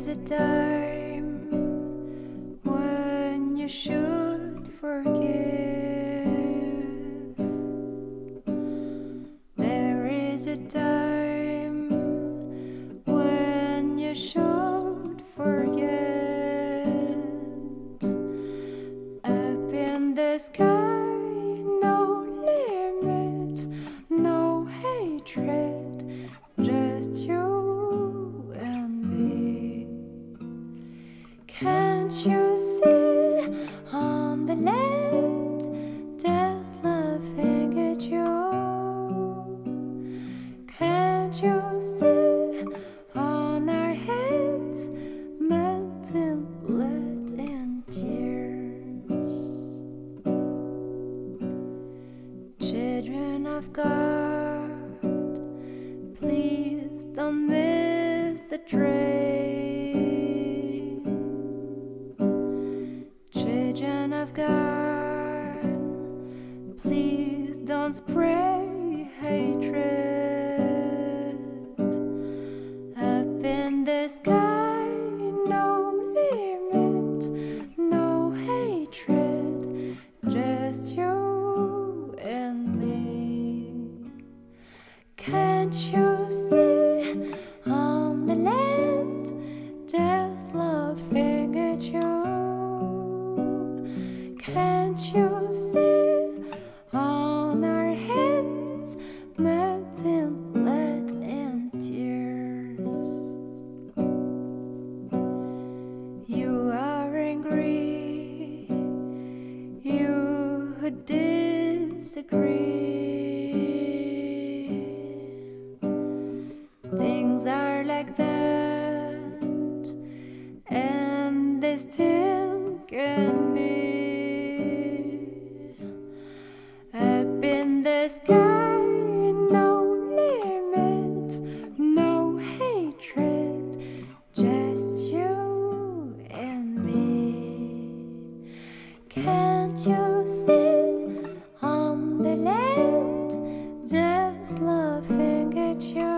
is a time when you should forgive. There is a time when you should forget. Up in the sky, no limits, no hatred, just you and me. Can't you see on the land death laughing at you? Can't you see on our heads melting blood and tears? Children of God, please don't miss the train. Children of God, please don't spray hatred. Up in the sky, no limits, no hatred, just you and me. Can't you see on the land death laughing at you? Can't you see on our hands melting blood and tears? You are angry, you who disagree. Things are like that, and they still can be. Up in the sky, no limits, no hatred, just you and me. Can't you see on the land death laughing at you?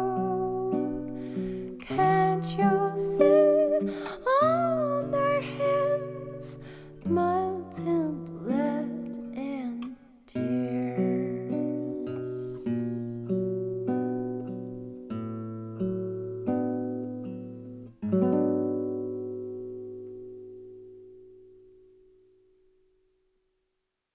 Can't you see on our hands melting